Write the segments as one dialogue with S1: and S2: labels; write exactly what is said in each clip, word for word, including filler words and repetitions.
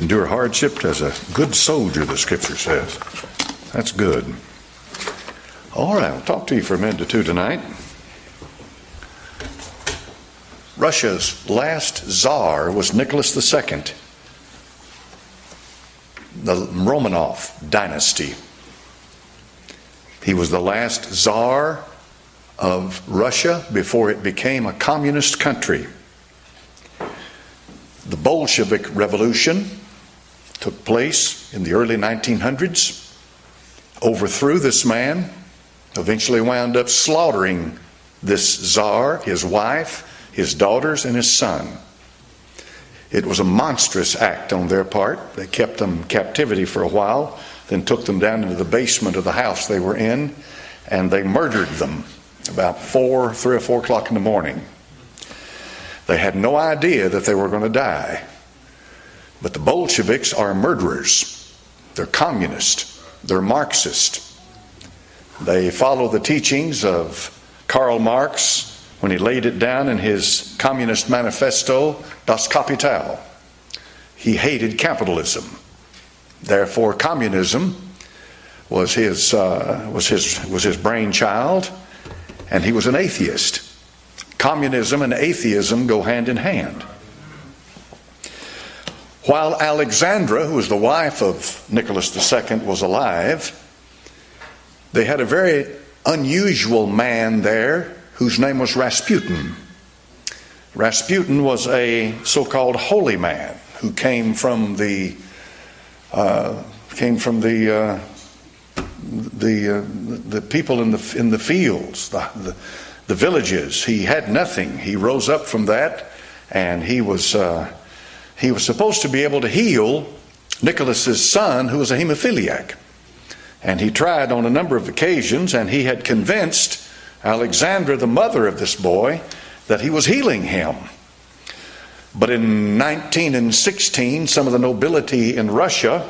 S1: Endure hardship as a good soldier, the scripture says. That's good. All right, I'll talk to you for a minute or two tonight. Russia's last Tsar was Nicholas the Second, the Romanov dynasty. He was the last Tsar of Russia before it became a communist country. The Bolshevik Revolution took place in the early nineteen hundreds, overthrew this man, eventually wound up slaughtering this Tsar, his wife, his daughters, and his son. It was a monstrous act on their part. They kept them in captivity for a while, then took them down into the basement of the house they were in, and they murdered them about four, three or four o'clock in the morning. They had no idea that they were going to die. But the Bolsheviks are murderers. They're communist. They're Marxist. They follow the teachings of Karl Marx when he laid it down in his Communist Manifesto, Das Kapital. He hated capitalism. Therefore, communism was his uh, was his was his brainchild, and he was an atheist. Communism and atheism go hand in hand. While Alexandra, who was the wife of Nicholas the Second, was alive, they had a very unusual man there whose name was Rasputin. Rasputin was a so-called holy man who came from the uh, came from the uh, the uh, the people in the in the fields, the, the the villages. He had nothing. He rose up from that, and he was uh, he was supposed to be able to heal Nicholas's son, who was a hemophiliac. And he tried on a number of occasions, and he had convinced Alexandra, the mother of this boy, that he was healing him. But in nineteen sixteen, some of the nobility in Russia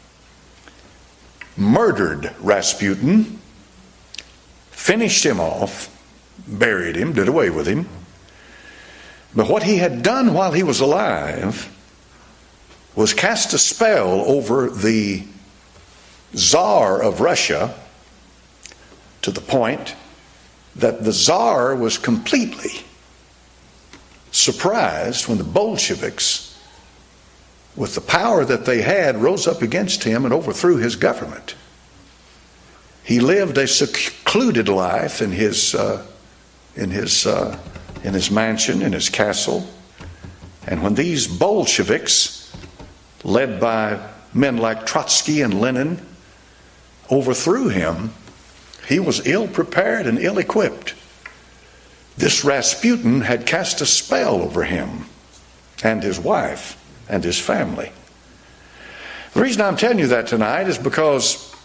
S1: murdered Rasputin, finished him off, buried him, did away with him. But what he had done while he was alive was cast a spell over the Tsar of Russia, to the point that the Tsar was completely surprised when the Bolsheviks, with the power that they had, rose up against him and overthrew his government. He lived a secluded life in his uh, in his uh, in his mansion, in his castle. And when these Bolsheviks, led by men like Trotsky and Lenin, overthrew him, he was ill-prepared and ill-equipped. This Rasputin had cast a spell over him and his wife and his family. The reason I'm telling you that tonight is because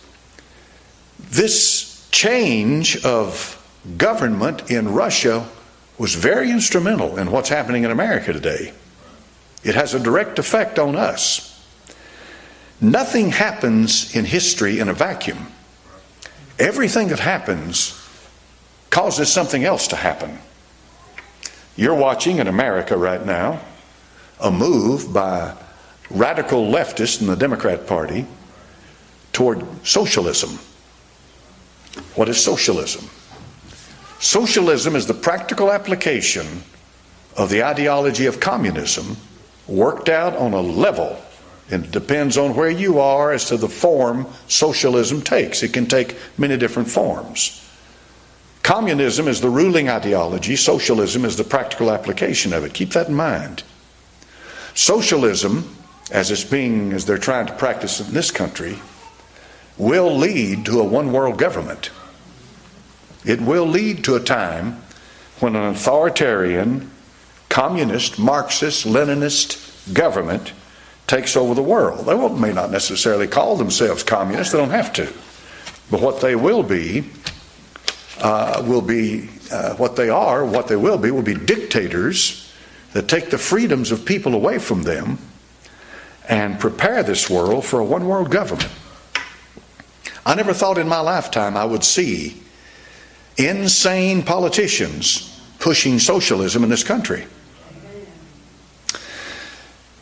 S1: this change of government in Russia was very instrumental in what's happening in America today. It has a direct effect on us. Nothing happens in history in a vacuum. Everything that happens causes something else to happen. You're watching in America right now a move by radical leftists in the Democrat Party toward socialism. What is socialism? Socialism is the practical application of the ideology of communism worked out on a level. It depends on where you are as to the form socialism takes. It can take many different forms. Communism is the ruling ideology. Socialism is the practical application of it. Keep that in mind. Socialism, as it's being, as they're trying to practice in this country, will lead to a one-world government. It will lead to a time when an authoritarian, communist, Marxist, Leninist government takes over the world. They will, may not necessarily call themselves communists. They don't have to. But what they will be, uh, will be, uh, what they are, what they will be, will be dictators that take the freedoms of people away from them and prepare this world for a one-world government. I never thought in my lifetime I would see insane politicians pushing socialism in this country.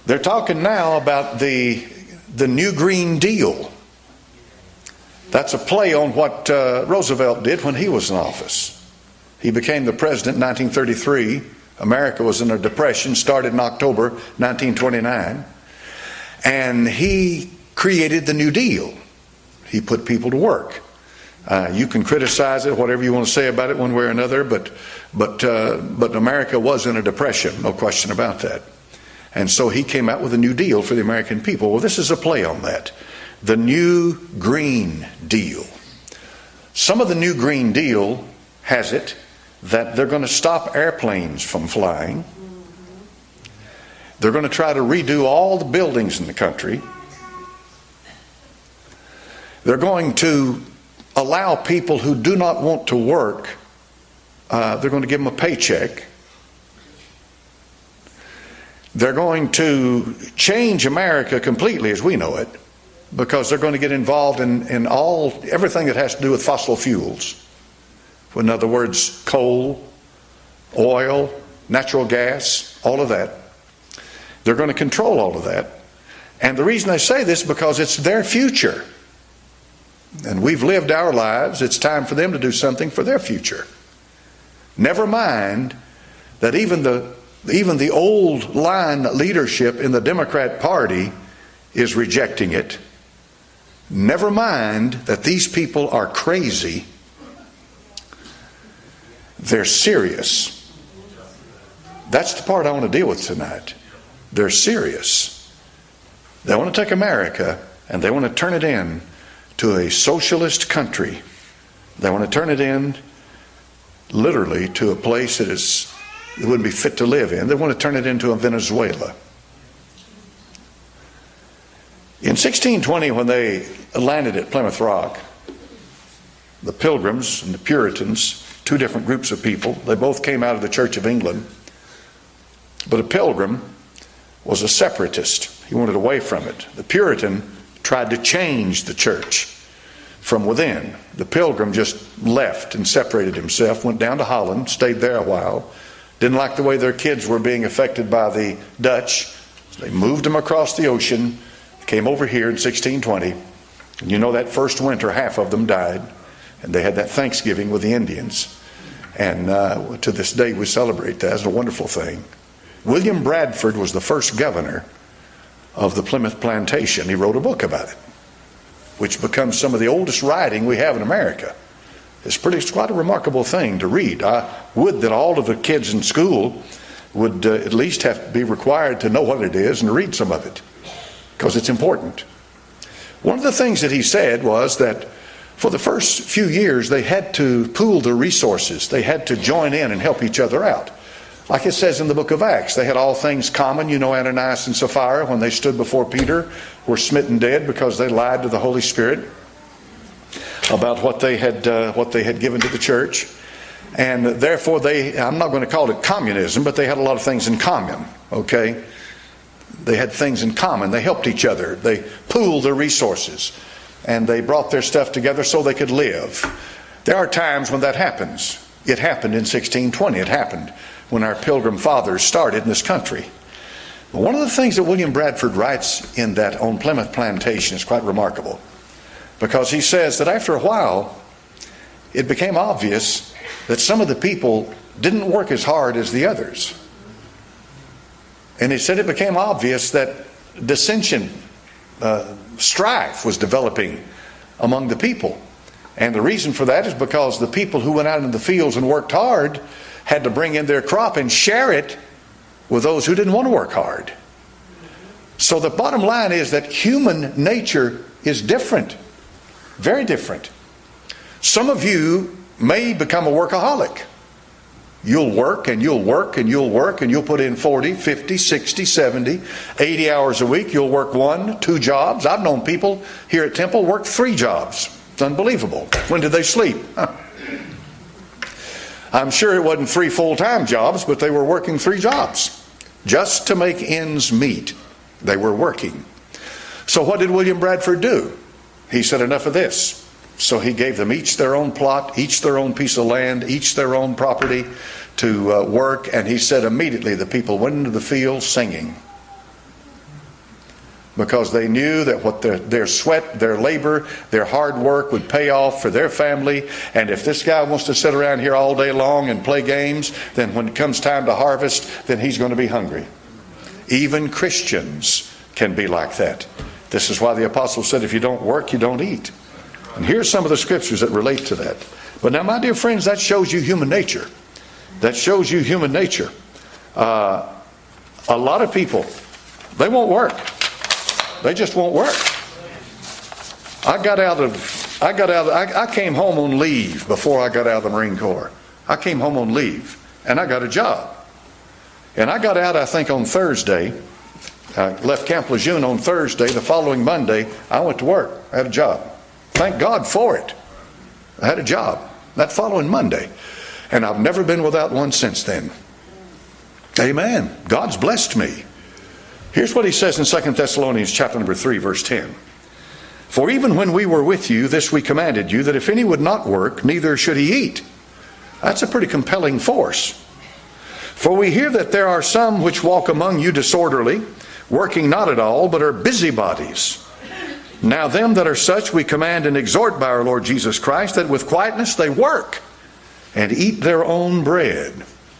S1: They're talking now about the, the New Green Deal. That's a play on what uh, Roosevelt did when he was in office. He became the president in nineteen thirty-three. America was in a depression, started in October nineteen twenty-nine. And he created the New Deal. He put people to work. Uh, you can criticize it, whatever you want to say about it one way or another, but but uh, but America was in a depression, no question about that. And so he came out with a New Deal for the American people. Well, this is a play on that. The New Green Deal. Some of the New Green Deal has it that they're going to stop airplanes from flying. They're going to try to redo all the buildings in the country. They're going to allow people who do not want to work, uh, they're going to give them a paycheck. They're going to change America completely as we know it, because they're going to get involved in, in all everything that has to do with fossil fuels. In other words, coal, oil, natural gas, all of that. They're going to control all of that. And the reason I say this is because it's their future. And we've lived our lives. It's time for them to do something for their future. Never mind that even the even the old line leadership in the Democrat Party is rejecting it. Never mind that these people are crazy. They're serious. That's the part I want to deal with tonight. They're serious. They want to take America and they want to turn it in to a socialist country. They want to turn it in literally to a place that is that wouldn't be fit to live in. They want to turn it into a Venezuela. In sixteen twenty, when they landed at Plymouth Rock, the Pilgrims and the Puritans, two different groups of people, they both came out of the Church of England. But a Pilgrim was a separatist. He wanted away from it. The Puritan tried to change the church from within. The Pilgrim just left and separated himself, went down to Holland, stayed there a while, didn't like the way their kids were being affected by the Dutch. So they moved them across the ocean, came over here in sixteen twenty. And you know that first winter, half of them died. And they had that Thanksgiving with the Indians. And uh, to this day we celebrate that. It's a wonderful thing. William Bradford was the first governor of the Plymouth Plantation. He wrote a book about it, which becomes some of the oldest writing we have in America. It's pretty, it's quite a remarkable thing to read. I would that all of the kids in school would uh, at least have to be required to know what it is and read some of it, because it's important. One of the things that he said was that for the first few years they had to pool their resources. They had to join in and help each other out. Like it says in the book of Acts, they had all things common. You know, Ananias and Sapphira, when they stood before Peter, were smitten dead because they lied to the Holy Spirit about what they had uh, what they had given to the church. And therefore they, I'm not going to call it communism, but they had a lot of things in common, okay? They had things in common. They helped each other. They pooled their resources. And they brought their stuff together so they could live. There are times when that happens. It happened in sixteen twenty. It happened when our Pilgrim fathers started in this country. But one of the things that William Bradford writes in that on Plymouth Plantation is quite remarkable, because he says that after a while it became obvious that some of the people didn't work as hard as the others. And he said it became obvious that dissension, uh, strife was developing among the people. And the reason for that is because the people who went out in the fields and worked hard had to bring in their crop and share it with those who didn't want to work hard. So the bottom line is that human nature is different. Very different. Some of you may become a workaholic. You'll work and you'll work and you'll work and you'll put in forty, fifty, sixty, seventy, eighty hours a week. You'll work one, two jobs. I've known people here at Temple work three jobs. It's unbelievable. When did they sleep? Huh. I'm sure it wasn't three full-time jobs, but they were working three jobs just to make ends meet. They were working. So what did William Bradford do? He said, enough of this. So he gave them each their own plot, each their own piece of land, each their own property to uh, work. And he said immediately the people went into the field singing. because they knew that what their, their sweat, their labor, their hard work would pay off for their family. And if this guy wants to sit around here all day long and play games, then when it comes time to harvest, then he's going to be hungry. Even Christians can be like that. This is why the apostle said, if you don't work, you don't eat. And here's some of the scriptures that relate to that. But now, my dear friends, that shows you human nature. That shows you human nature. Uh, a lot of people, they won't work. They just won't work. I got out of, I got out, of, I, I came home on leave before I got out of the Marine Corps. I came home on leave and I got a job. And I got out, I think, on Thursday. I left Camp Lejeune on Thursday. The following Monday, I went to work. I had a job. Thank God for it. I had a job that following Monday. And I've never been without one since then. Amen. God's blessed me. Here's what he says in Second Thessalonians chapter number three, verse ten. For even when we were with you, this we commanded you, that if any would not work, neither should he eat. That's a pretty compelling force. For we hear that there are some which walk among you disorderly, working not at all, but are busybodies. Now them that are such we command and exhort by our Lord Jesus Christ, that with quietness they work and eat their own bread.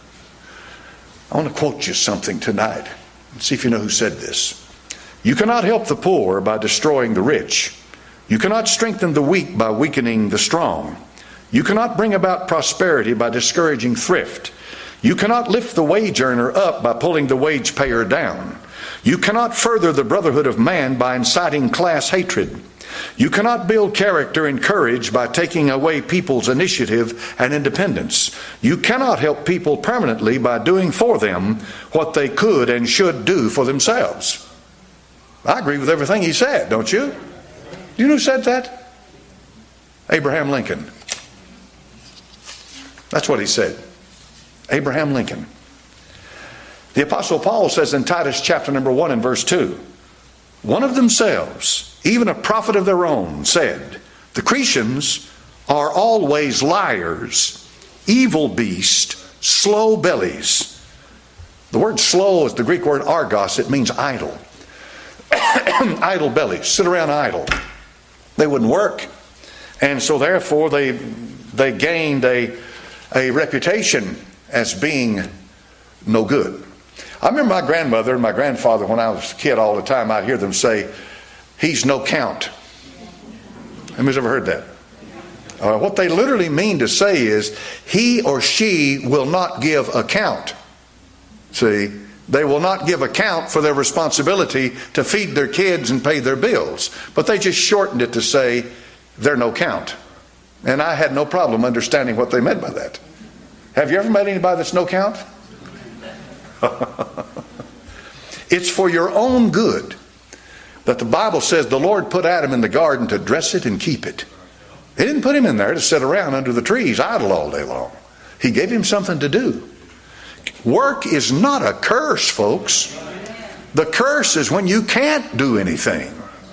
S1: I want to quote you something tonight. See if you know who said this. You cannot help the poor by destroying the rich. You cannot strengthen the weak by weakening the strong. You cannot bring about prosperity by discouraging thrift. You cannot lift the wage earner up by pulling the wage payer down. You cannot further the brotherhood of man by inciting class hatred. You cannot build character and courage by taking away people's initiative and independence. You cannot help people permanently by doing for them what they could and should do for themselves. I agree with everything he said, don't you? Do you know who said that? Abraham Lincoln. That's what he said. Abraham Lincoln. The Apostle Paul says in Titus chapter number one and verse two, one of themselves, even a prophet of their own, said, the Cretians are always liars, evil beasts, slow bellies. The word slow is the Greek word argos. It means idle. Idle bellies, sit around idle. They wouldn't work. And so therefore they they gained a, a reputation as being no good. I remember my grandmother and my grandfather, when I was a kid all the time, I'd hear them say, he's no count. Anybody's ever heard that? Uh, what they literally mean to say is, he or she will not give account. See, they will not give account for their responsibility to feed their kids and pay their bills. But they just shortened it to say, they're no count. And I had no problem understanding what they meant by that. Have you ever met anybody that's no count? It's for your own good that the Bible says the Lord put Adam in the garden to dress it and keep it. He didn't put him in there to sit around under the trees idle all day long. He gave him something to do. Work is not a curse, folks. The curse is when you can't do anything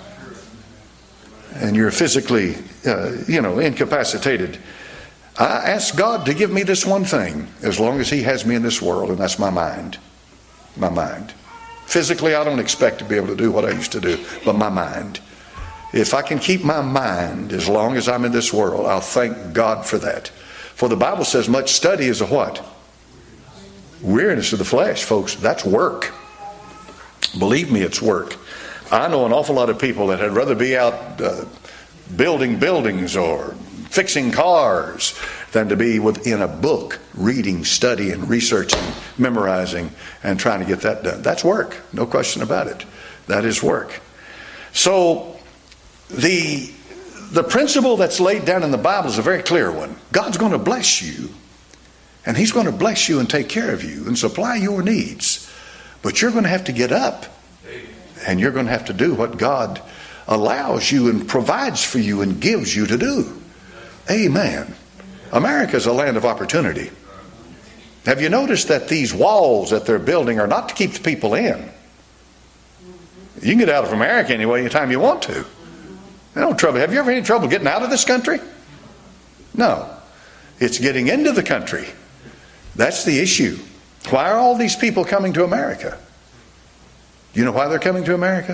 S1: and you're physically, uh, you know, incapacitated. I ask God to give me this one thing as long as He has me in this world, and that's my mind. My mind. Physically, I don't expect to be able to do what I used to do, but my mind. If I can keep my mind as long as I'm in this world, I'll thank God for that. For the Bible says much study is a what? Weariness of the flesh, folks. That's work. Believe me, it's work. I know an awful lot of people that had rather be out uh, building buildings or fixing cars than to be within a book, reading, studying, researching, memorizing, and trying to get that done. That's work. No question about it. That is work. So the, the principle that's laid down in the Bible is a very clear one. God's going to bless you, and He's going to bless you and take care of you and supply your needs. But you're going to have to get up, and you're going to have to do what God allows you and provides for you and gives you to do. Amen. America is a land of opportunity. Have you noticed that these walls that they're building are not to keep the people in? You can get out of America anyway anytime you want to. No trouble. Have you ever had any trouble getting out of this country? No. It's getting into the country. That's the issue. Why are all these people coming to America? You know why they're coming to America?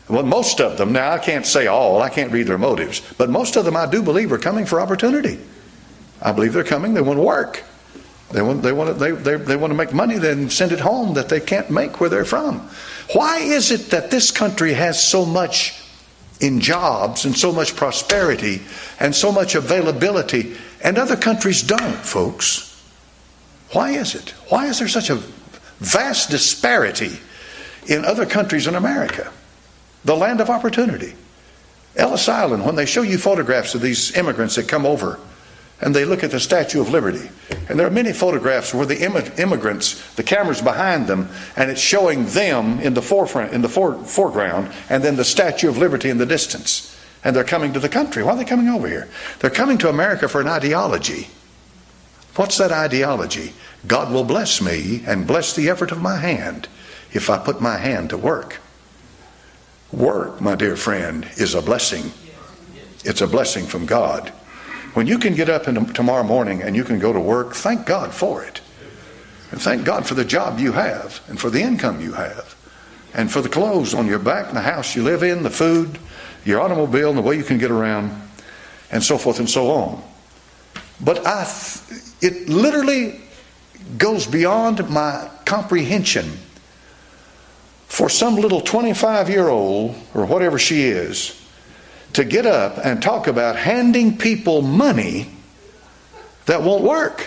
S1: Well, most of them, now I can't say all, I can't read their motives, but most of them I do believe are coming for opportunity. I believe they're coming, they want to work. They want, they want to, they, they, they want to make money, then send it home that they can't make where they're from. Why is it that this country has so much in jobs and so much prosperity and so much availability and other countries don't, folks? Why is it? Why is there such a vast disparity in other countries in America? The land of opportunity. Ellis Island, when they show you photographs of these immigrants that come over and they look at the Statue of Liberty, and there are many photographs where the immigrants, the camera's behind them, and it's showing them in the forefront, in the fore, foreground, and then the Statue of Liberty in the distance. And they're coming to the country. Why are they coming over here? They're coming to America for an ideology. What's that ideology? God will bless me and bless the effort of my hand if I put my hand to work. Work, my dear friend, is a blessing. It's a blessing from God. When you can get up in the, tomorrow morning and you can go to work, thank God for it. And thank God for the job you have and for the income you have and for the clothes on your back and the house you live in, the food, your automobile and the way you can get around and so forth and so on. But I, it literally goes beyond my comprehension for some little twenty-five-year-old or whatever she is to get up and talk about handing people money that won't work.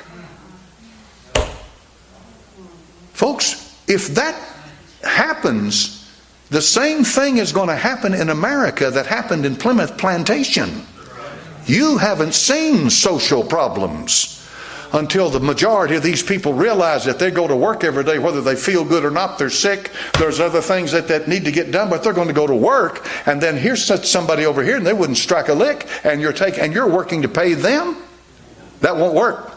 S1: Folks, if that happens, the same thing is going to happen in America that happened in Plymouth Plantation. You haven't seen social problems until the majority of these people realize that they go to work every day, whether they feel good or not. They're sick. There's other things that, that need to get done, but they're going to go to work. And then here's such somebody over here, and they wouldn't strike a lick, and you're taking and you're working to pay them. That won't work.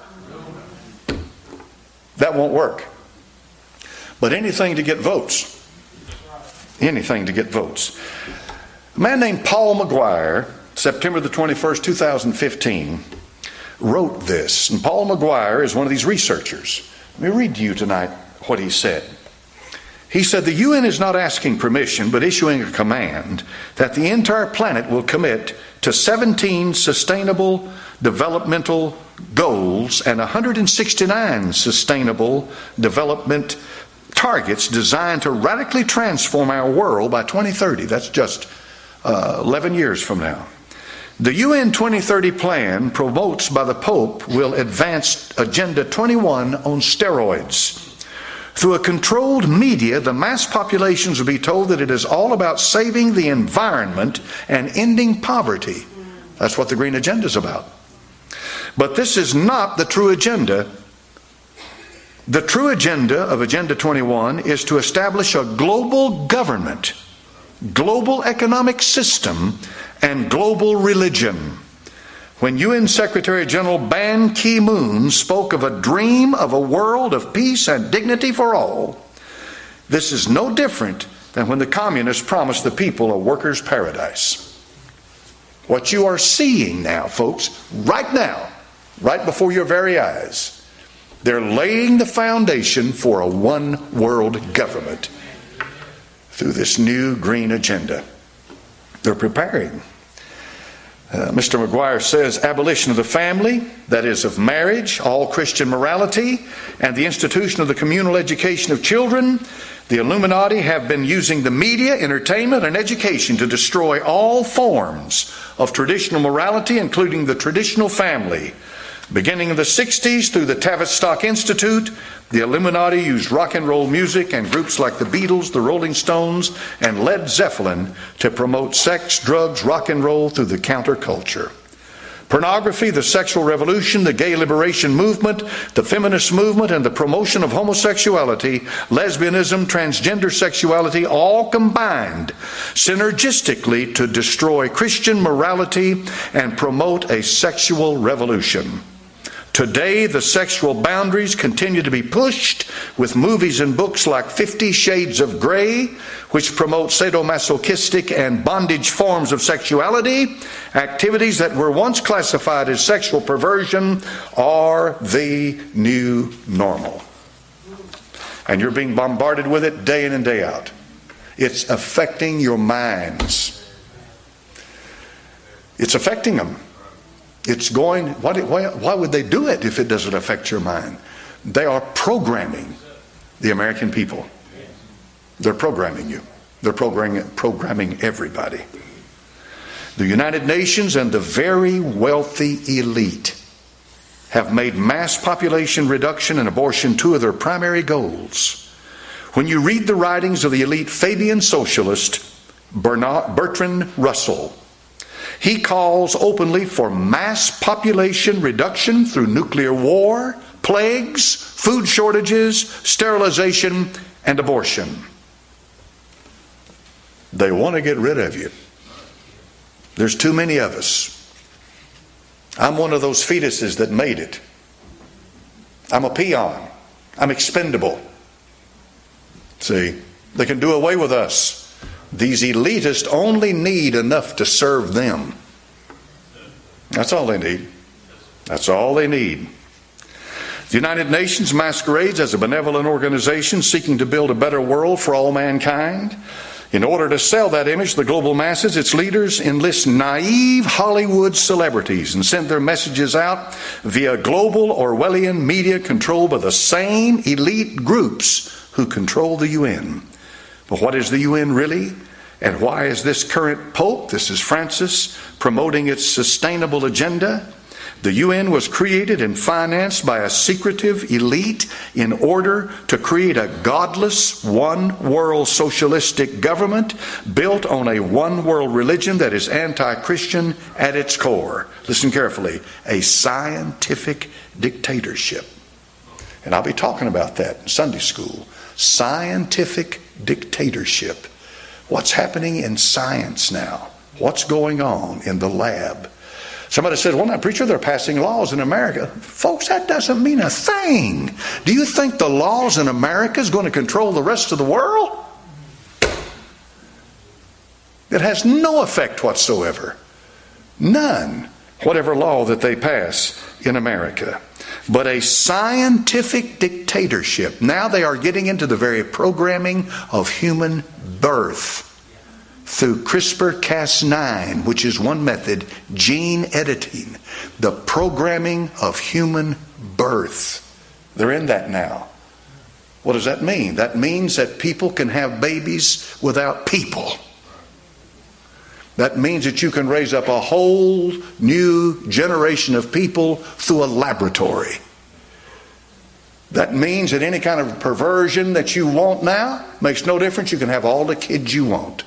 S1: That won't work. But anything to get votes. Anything to get votes. A man named Paul McGuire, September the twenty-first, two thousand fifteen, wrote this. And Paul McGuire is one of these researchers. Let me read to you tonight what he said. He said, the U N is not asking permission, but issuing a command that the entire planet will commit to seventeen sustainable developmental goals and one hundred sixty-nine sustainable development targets designed to radically transform our world by twenty thirty. That's just uh, eleven years from now. The U N twenty thirty plan promotes by the Pope will advance Agenda twenty-one on steroids. Through a controlled media, the mass populations will be told that it is all about saving the environment and ending poverty. That's what the Green Agenda is about. But this is not the true agenda. The true agenda of Agenda twenty-one is to establish a global government, global economic system, and global religion. When U N Secretary General Ban Ki-moon spoke of a dream of a world of peace and dignity for all, this is no different than when the communists promised the people a workers' paradise. What you are seeing now, folks, right now, right before your very eyes, they're laying the foundation for a one-world government through this new green agenda. They're preparing. Uh, Mister McGuire says abolition of the family, that is of marriage, all Christian morality, and the institution of the communal education of children. The Illuminati have been using the media, entertainment, and education to destroy all forms of traditional morality, including the traditional family. Beginning in the sixties through the Tavistock Institute, the Illuminati used rock and roll music and groups like the Beatles, the Rolling Stones, and Led Zeppelin to promote sex, drugs, rock and roll through the counterculture. Pornography, the sexual revolution, the gay liberation movement, the feminist movement, and the promotion of homosexuality, lesbianism, transgender sexuality, all combined synergistically to destroy Christian morality and promote a sexual revolution. Today, the sexual boundaries continue to be pushed with movies and books like Fifty Shades of Grey, which promote sadomasochistic and bondage forms of sexuality. Activities that were once classified as sexual perversion are the new normal. And you're being bombarded with it day in and day out. It's affecting your minds. It's affecting them. It's going, why, why, why would they do it if it doesn't affect your mind? They are programming the American people. They're programming you. They're programming, programming everybody. The United Nations and the very wealthy elite have made mass population reduction and abortion two of their primary goals. When you read the writings of the elite Fabian socialist Bernard, Bertrand Russell, he calls openly for mass population reduction through nuclear war, plagues, food shortages, sterilization, and abortion. They want to get rid of you. There's too many of us. I'm one of those fetuses that made it. I'm a peon. I'm expendable. See, they can do away with us. These elitists only need enough to serve them. That's all they need. That's all they need. The United Nations masquerades as a benevolent organization seeking to build a better world for all mankind. In order to sell that image to the global masses, its leaders enlist naive Hollywood celebrities and send their messages out via global Orwellian media controlled by the same elite groups who control the U N. But what is the U N really? And why is this current Pope, this is Francis, promoting its sustainable agenda? The U N was created and financed by a secretive elite in order to create a godless, one-world socialistic government built on a one-world religion that is anti-Christian at its core. Listen carefully. A scientific dictatorship. And I'll be talking about that in Sunday school. Scientific dictatorship. What's happening in science now? What's going on in the lab? Somebody said, well, now, preacher, they're passing laws in America. Folks, that doesn't mean a thing. Do you think the laws in America is going to control the rest of the world? It has no effect whatsoever. None. Whatever law that they pass in America. But a scientific dictatorship. Now they are getting into the very programming of human birth. Through CRISPR Cas nine, which is one method, gene editing, the programming of human birth. They're in that now. What does that mean? That means that people can have babies without people. That means that you can raise up a whole new generation of people through a laboratory. That means that any kind of perversion that you want now makes no difference. You can have all the kids you want.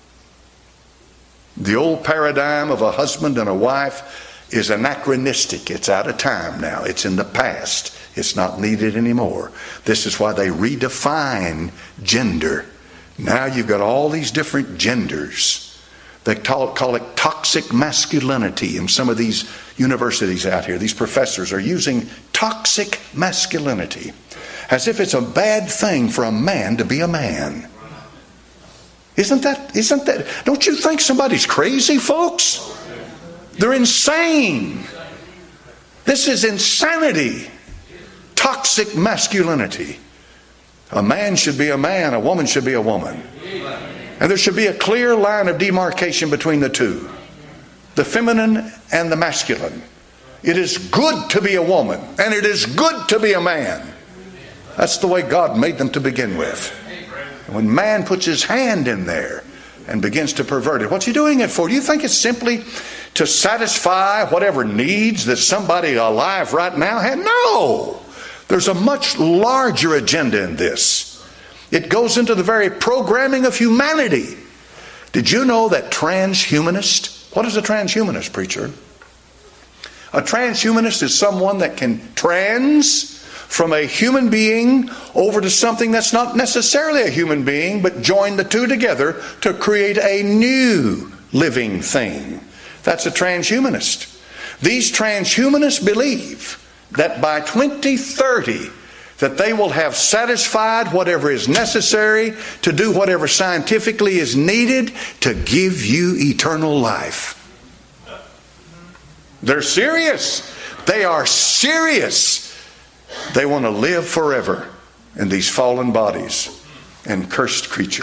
S1: The old paradigm of a husband and a wife is anachronistic. It's out of time now. It's in the past. It's not needed anymore. This is why they redefine gender. Now you've got all these different genders. They call it, call it toxic masculinity in some of these universities out here. These professors are using toxic masculinity as if it's a bad thing for a man to be a man. Isn't that, isn't that, don't you think somebody's crazy, folks? They're insane. This is insanity. Toxic masculinity. A man should be a man, a woman should be a woman. And there should be a clear line of demarcation between the two. The feminine and the masculine. It is good to be a woman, and it is good to be a man. That's the way God made them to begin with. When man puts his hand in there and begins to pervert it, what's he doing it for? Do you think it's simply to satisfy whatever needs that somebody alive right now had? No! There's a much larger agenda in this. It goes into the very programming of humanity. Did you know that transhumanist? What is a transhumanist, preacher? A transhumanist is someone that can trans from a human being over to something that's not necessarily a human being, but join the two together to create a new living thing. That's a transhumanist. These transhumanists believe that by twenty thirty, that they will have satisfied whatever is necessary to do whatever scientifically is needed to give you eternal life. They're serious. They are serious. They want to live forever in these fallen bodies and cursed creatures.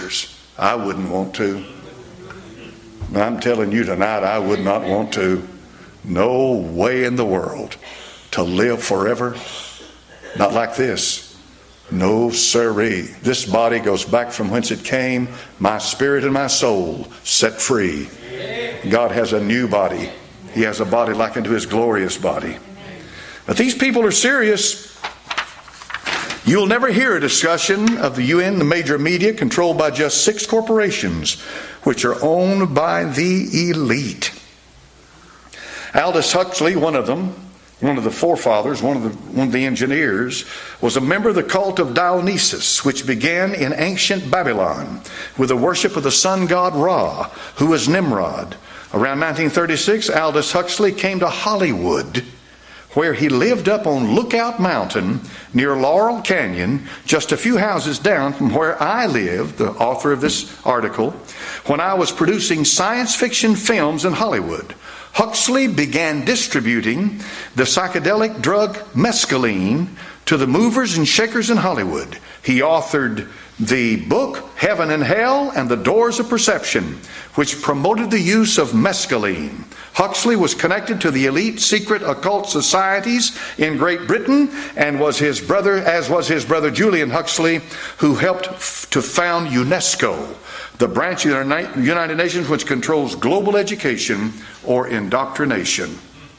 S1: I wouldn't want to. I'm telling you tonight, I would not want to. No way in the world to live forever. Not like this. No siree. This body goes back from whence it came. My spirit and my soul set free. God has a new body. He has a body like unto his glorious body. But these people are serious. You'll never hear a discussion of the U N, the major media, controlled by just six corporations, which are owned by the elite. Aldous Huxley, one of them, one of the forefathers, one of the, one of the engineers, was a member of the cult of Dionysus, which began in ancient Babylon with the worship of the sun god Ra, who was Nimrod. Around nineteen thirty-six, Aldous Huxley came to Hollywood, where he lived up on Lookout Mountain near Laurel Canyon, just a few houses down from where I live, the author of this article, when I was producing science fiction films in Hollywood. Huxley began distributing the psychedelic drug mescaline to the movers and shakers in Hollywood. He authored the book Heaven and Hell and the Doors of Perception, which promoted the use of mescaline. Huxley was connected to the elite secret occult societies in Great Britain, and was his brother, as was his brother Julian Huxley, who helped f- to found UNESCO, the branch of the United Nations which controls global education or indoctrination.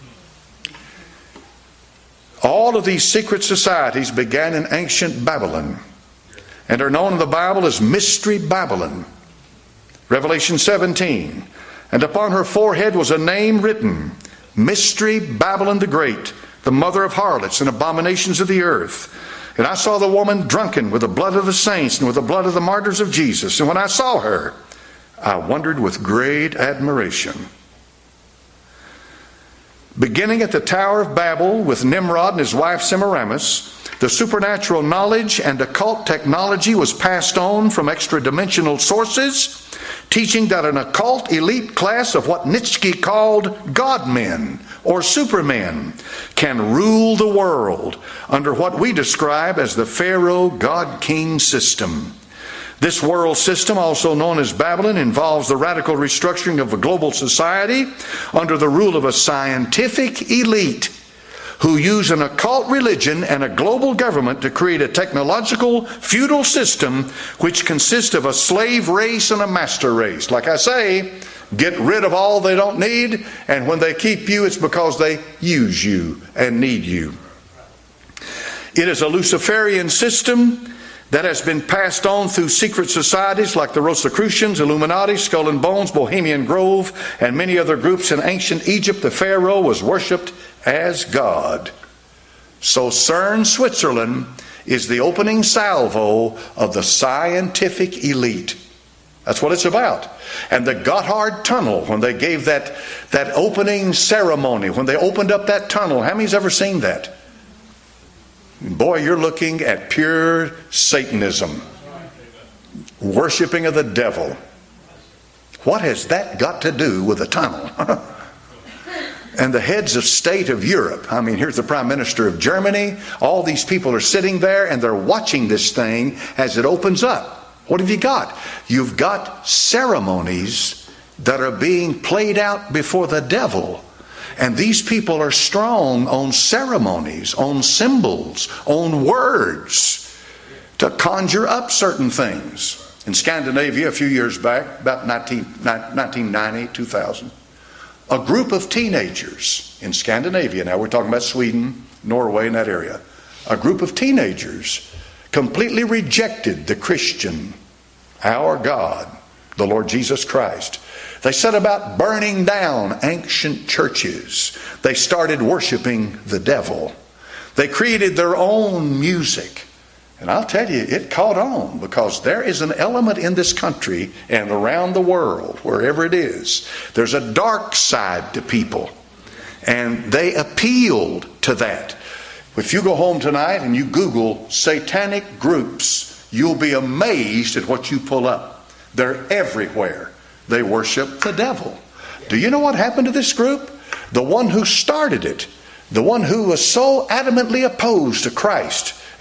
S1: All of these secret societies began in ancient Babylon and are known in the Bible as Mystery Babylon. Revelation seventeen. And upon her forehead was a name written, Mystery Babylon the Great, the mother of harlots and abominations of the earth. And I saw the woman drunken with the blood of the saints and with the blood of the martyrs of Jesus. And when I saw her, I wondered with great admiration. Beginning at the Tower of Babel with Nimrod and his wife Semiramis, the supernatural knowledge and occult technology was passed on from extra-dimensional sources, teaching that an occult elite class of what Nietzsche called God-men or supermen can rule the world under what we describe as the Pharaoh God-King system. This world system, also known as Babylon, involves the radical restructuring of a global society under the rule of a scientific elite who use an occult religion and a global government to create a technological feudal system which consists of a slave race and a master race. Like I say, get rid of all they don't need, and when they keep you, it's because they use you and need you. It is a Luciferian system that has been passed on through secret societies like the Rosicrucians, Illuminati, Skull and Bones, Bohemian Grove, and many other groups in ancient Egypt. The Pharaoh was worshipped as God. So CERN, Switzerland, is the opening salvo of the scientific elite. That's what it's about. And the Gotthard Tunnel, when they gave that, that opening ceremony, when they opened up that tunnel, how many's ever seen that? Boy, you're looking at pure Satanism, worshiping of the devil. What has that got to do with a tunnel? And the heads of state of Europe, I mean, here's the Prime Minister of Germany, all these people are sitting there and they're watching this thing as it opens up. What have you got? You've got ceremonies that are being played out before the devil. And these people are strong on ceremonies, on symbols, on words to conjure up certain things. In Scandinavia, a few years back, about nineteen ninety, two thousand, a group of teenagers in Scandinavia, now we're talking about Sweden, Norway, in that area, a group of teenagers completely rejected the Christian, our God, the Lord Jesus Christ. They set about burning down ancient churches. They started worshiping the devil. They created their own music. And I'll tell you, it caught on, because there is an element in this country and around the world, wherever it is, there's a dark side to people. And they appealed to that. If you go home tonight and you Google satanic groups, you'll be amazed at what you pull up. They're everywhere. They worship the devil. Do you know what happened to this group? The one who started it, the one who was so adamantly opposed to Christ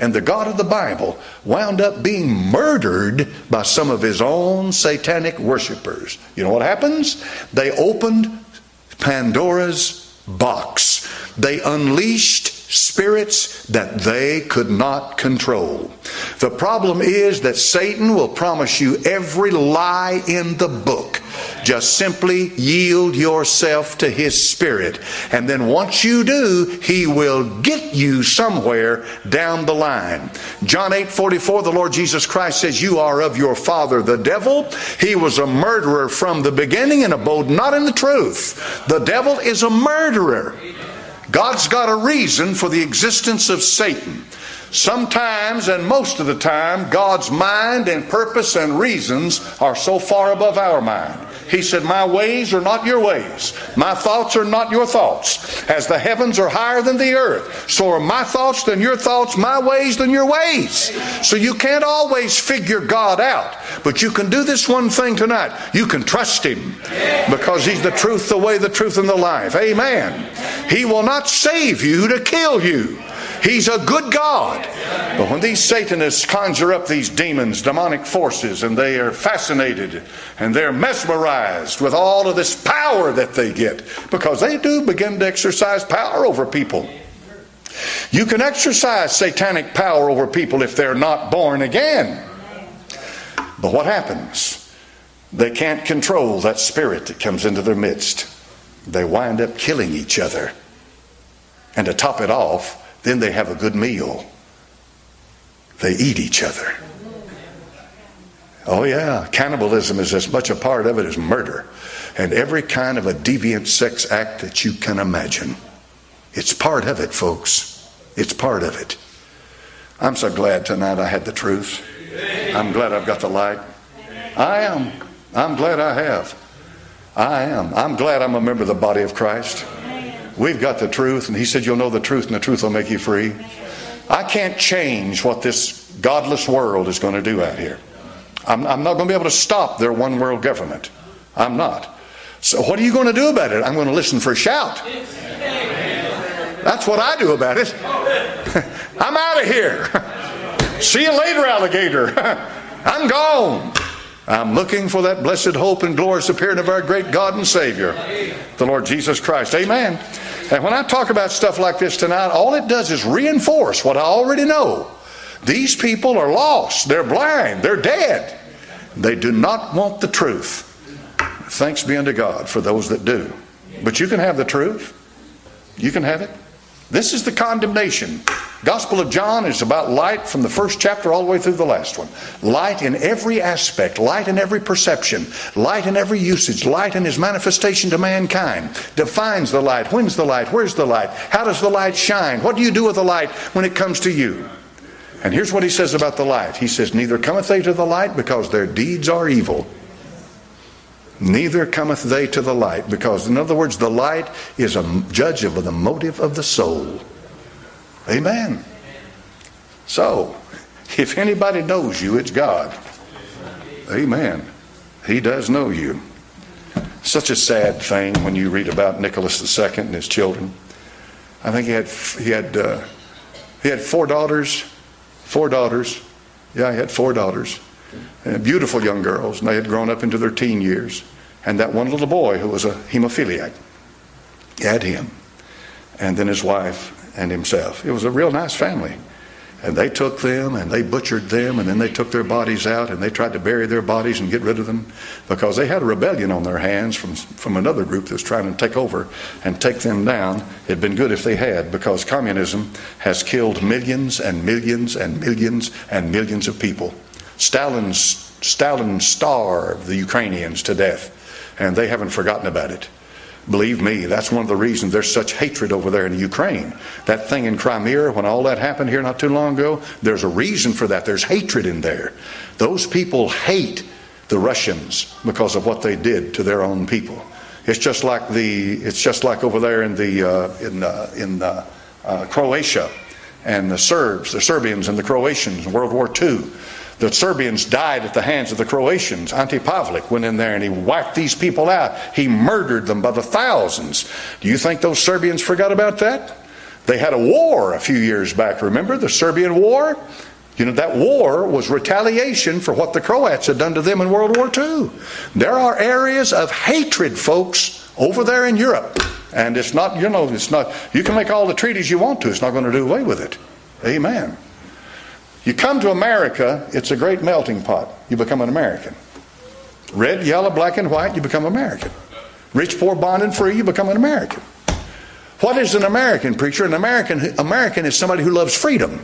S1: and the God of the Bible wound up being murdered by some of his own satanic worshipers. You know what happens? They opened Pandora's box. They unleashed spirits that they could not control. The problem is that Satan will promise you every lie in the book. Just simply yield yourself to his spirit. And then once you do, he will get you somewhere down the line. John eight forty-four, the Lord Jesus Christ says, you are of your father the devil. He was a murderer from the beginning and abode not in the truth. The devil is a murderer. God's got a reason for the existence of Satan. Sometimes, and most of the time, God's mind and purpose and reasons are so far above our mind. He said, my ways are not your ways. My thoughts are not your thoughts. As the heavens are higher than the earth, so are my thoughts than your thoughts, my ways than your ways. So you can't always figure God out. But you can do this one thing tonight. You can trust him, because he's the truth, the way, the truth, and the life. Amen. He will not save you to kill you. He's a good God. But when these Satanists conjure up these demons, demonic forces, and they are fascinated and they're mesmerized with all of this power that they get, because they do begin to exercise power over people. You can exercise satanic power over people if they're not born again. But what happens? They can't control that spirit that comes into their midst. They wind up killing each other. And to top it off, then they have a good meal. They eat each other. Oh yeah, cannibalism is as much a part of it as murder. And every kind of a deviant sex act that you can imagine. It's part of it, folks. It's part of it. I'm so glad tonight I had the truth. I'm glad I've got the light. I am. I'm glad I have. I am. I'm glad I'm a member of the body of Christ. We've got the truth, and he said you'll know the truth, and the truth will make you free. I can't change what this godless world is going to do out here. I'm, I'm not going to be able to stop their one world government. I'm not. So what are you going to do about it? I'm going to listen for a shout. That's what I do about it. I'm out of here. See you later, alligator. I'm gone. I'm looking for that blessed hope and glorious appearing of our great God and Savior, the Lord Jesus Christ. Amen. And when I talk about stuff like this tonight, all it does is reinforce what I already know. These people are lost. They're blind. They're dead. They do not want the truth. Thanks be unto God for those that do. But you can have the truth. You can have it. This is the condemnation. Gospel of John is about light from the first chapter all the way through the last one. Light in every aspect, light in every perception, light in every usage, light in his manifestation to mankind. Defines the light. When's the light? Where's the light? How does the light shine? What do you do with the light when it comes to you? And here's what he says about the light. He says, neither cometh they to the light because their deeds are evil. Neither cometh they to the light, because, in other words, the light is a judge of the motive of the soul. Amen. So, if anybody knows you, it's God. Amen. He does know you. Such a sad thing when you read about Nicholas the Second and his children. I think he had he had uh, he had four daughters, four daughters. Yeah, he had four daughters. And beautiful young girls, and they had grown up into their teen years. And that one little boy who was a hemophiliac, he had him, and then his wife and himself. It was a real nice family. And they took them and they butchered them, and then they took their bodies out and they tried to bury their bodies and get rid of them, because they had a rebellion on their hands from, from another group that was trying to take over and take them down. It'd been good if they had, because communism has killed millions and millions and millions and millions of people. Stalin's, Stalin starved the Ukrainians to death, and they haven't forgotten about it. Believe me, that's one of the reasons there's such hatred over there in Ukraine. That thing in Crimea, when all that happened here not too long ago, there's a reason for that. There's hatred in there. Those people hate the Russians because of what they did to their own people. It's just like the. It's just like over there in the uh, in uh, in uh, uh, Croatia, and the Serbs, the Serbians, and the Croatians in World War Two. The Serbians died at the hands of the Croatians. Ante Pavlik went in there and he wiped these people out. He murdered them by the thousands. Do you think those Serbians forgot about that? They had a war a few years back. Remember the Serbian War? You know, that war was retaliation for what the Croats had done to them in World War Two. There are areas of hatred, folks, over there in Europe. And it's not, you know, it's not, you can make all the treaties you want to. It's not going to do away with it. Amen. You come to America, it's a great melting pot. You become an American. Red, yellow, black, and white, you become American. Rich, poor, bond, and free, you become an American. What is an American, preacher? An American, American is somebody who loves freedom.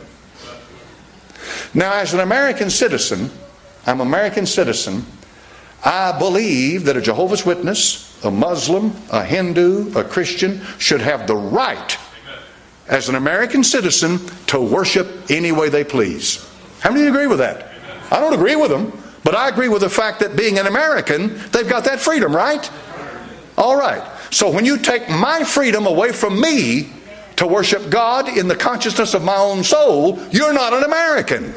S1: Now, as an American citizen, I'm an American citizen, I believe that a Jehovah's Witness, a Muslim, a Hindu, a Christian should have the right, as an American citizen, to worship any way they please. How many of you agree with that? I don't agree with them, but I agree with the fact that being an American, they've got that freedom, right? All right. So when you take my freedom away from me to worship God in the consciousness of my own soul, you're not an American.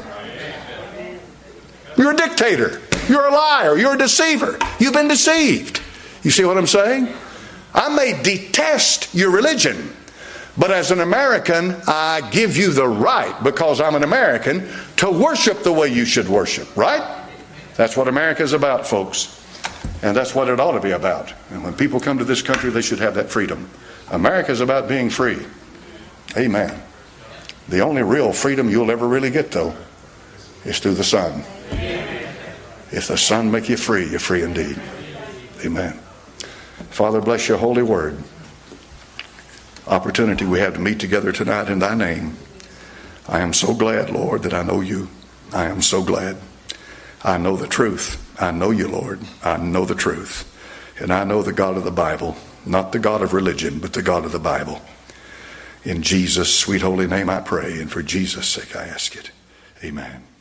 S1: You're a dictator. You're a liar. You're a deceiver. You've been deceived. You see what I'm saying? I may detest your religion, but as an American, I give you the right, because I'm an American, to worship the way you should worship, right? That's what America's about, folks. And that's what it ought to be about. And when people come to this country, they should have that freedom. America's about being free. Amen. The only real freedom you'll ever really get, though, is through the Son. If the Son make you free, you're free indeed. Amen. Father, bless your holy word. Opportunity we have to meet together tonight in thy name. I am so glad, Lord, that I know you. I am so glad. I know the truth. I know you, Lord. I know the truth. And I know the God of the Bible, not the God of religion, but the God of the Bible. In Jesus' sweet holy name I pray, and for Jesus' sake I ask it. Amen.